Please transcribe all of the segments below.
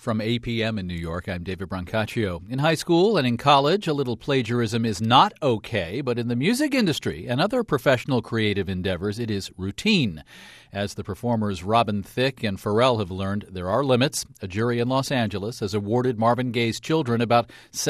From APM in New York, I'm David Brancaccio. In high school and in college, a little plagiarism is not okay, but in the music industry and other professional creative endeavors, it is routine. As the performers Robin Thicke and Pharrell have learned, there are limits. A jury in Los Angeles has awarded Marvin Gaye's children about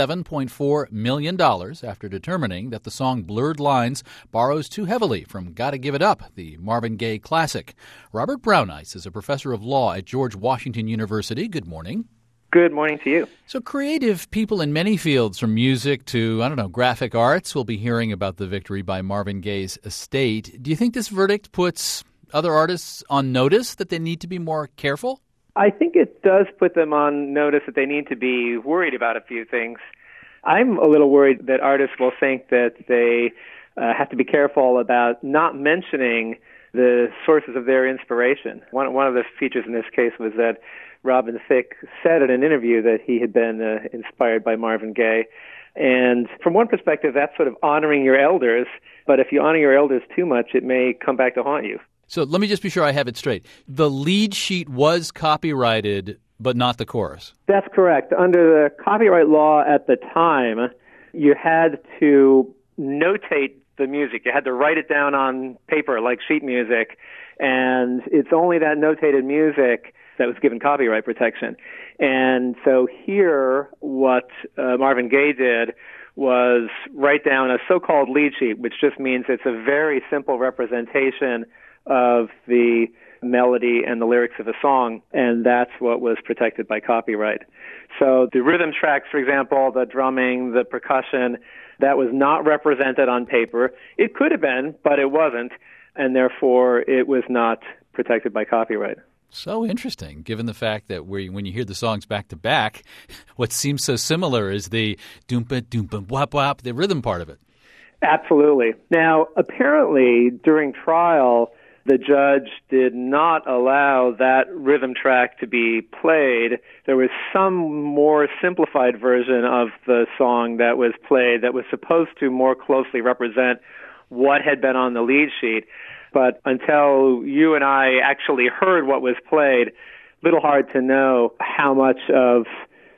$7.4 million after determining that the song Blurred Lines borrows too heavily from Gotta Give It Up, the Marvin Gaye classic. Robert Brownice is a professor of law at George Washington University. Good morning. Good morning to you. So creative people in many fields, from music to, graphic arts, will be hearing about the victory by Marvin Gaye's estate. Do you think this verdict puts other artists on notice that they need to be more careful? I think it does put them on notice that they need to be worried about a few things. I'm a little worried that artists will think that they have to be careful about not mentioning the sources of their inspiration. One of the features in this case was that Robin Thicke said in an interview that he had been inspired by Marvin Gaye. And from one perspective, that's sort of honoring your elders. But if you honor your elders too much, it may come back to haunt you. So let me just be sure I have it straight. The lead sheet was copyrighted, but not the chorus. That's correct. Under the copyright law at the time, you had to notate the music. You had to write it down on paper like sheet music. And it's only that notated music that was given copyright protection. And so here, what Marvin Gaye did was write down a so-called lead sheet, which just means it's a very simple representation of the melody and the lyrics of a song, and that's what was protected by copyright. So the rhythm tracks, for example, the drumming, the percussion, that was not represented on paper. It could have been, but it wasn't, and therefore it was not protected by copyright. So interesting, given the fact that when you hear the songs back to back, what seems so similar is the doompa doompa wop wop, the rhythm part of it. Absolutely. Now, apparently, during trial, the judge did not allow that rhythm track to be played. There was some more simplified version of the song that was played that was supposed to more closely represent what had been on the lead sheet. But until you and I actually heard what was played, little hard to know how much of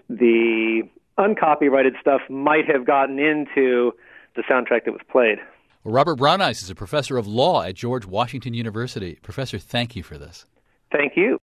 the uncopyrighted stuff might have gotten into the soundtrack that was played. Well, Robert Brownice is a professor of law at George Washington University. Professor, thank you for this. Thank you.